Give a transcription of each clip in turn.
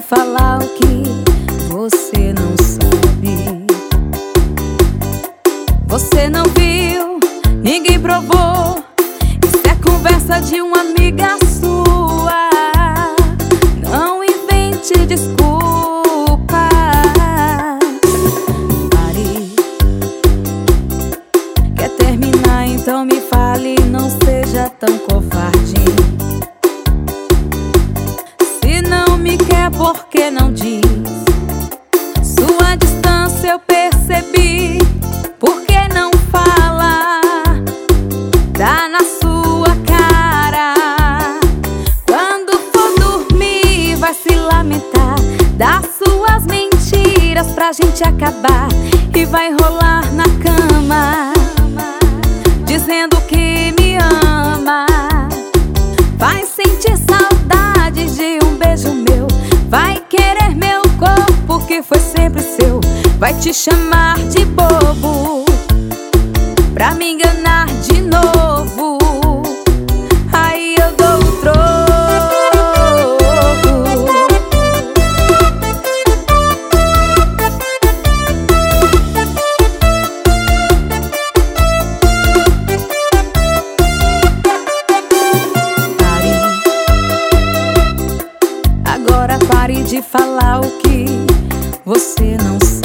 falar o que você não sabe. Você não viu, ninguém provou. Isso é conversa de uma amiga sua. Não invente desculpa. Pare. Quer terminar, então me fale, não seja tão covarde. Se não me quer, por que não diz? Sua distância eu percebi. Por que não fala? Dá na sua cara. Quando for dormir vai se lamentar das suas mentiras pra gente acabar. E vai rolar na cama dizendo que me ama. Vai sentir saudade de um beijo meu. Vai querer meu corpo que foi sempre seu. Vai te chamar de bobo pra me enganar de novo. Aí eu dou o troco. Agora pare de falar o que você não sabe.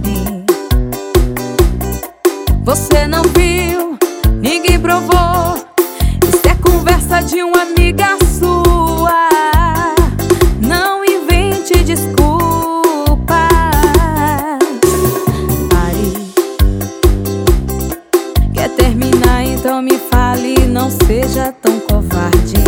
Você não viu, ninguém provou. Isso é conversa de uma amiga sua. Não invente desculpa. Pare. Quer terminar, então me fale, não seja tão covarde.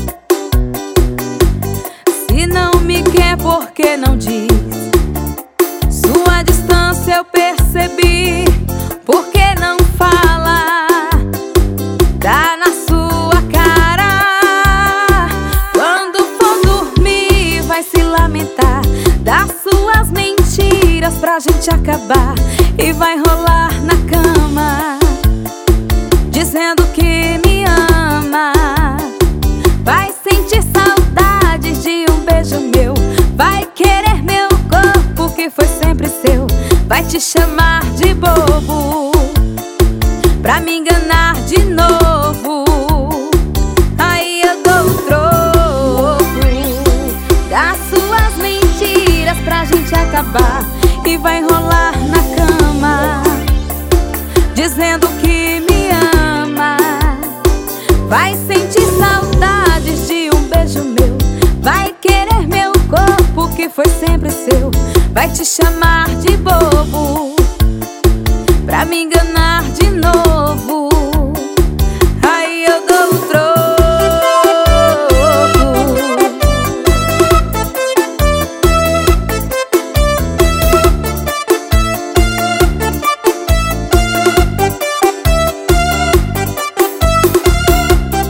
Se não me quer, por que não diz? Sua distância eu percebi. Por que não fala? Dá na sua cara. Quando for dormir vai se lamentar das suas mentiras pra gente acabar. E vai rolar na cama dizendo que me ama. Vai sentir saudade de um beijo meu. Vai querer meu corpo que foi sempre seu. Vai te chamar de bobo pra me enganar de novo. Aí eu dou o troco das suas mentiras pra gente acabar. E vai rolar na cama dizendo que me ama. Vai sentir saudades de um beijo meu. Vai querer meu corpo que foi sempre seu. Vai te chamar de bobo pra me enganar de novo. Aí eu dou o troco.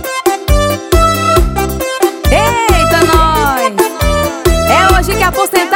Eita, nós! É hoje que a porcentagem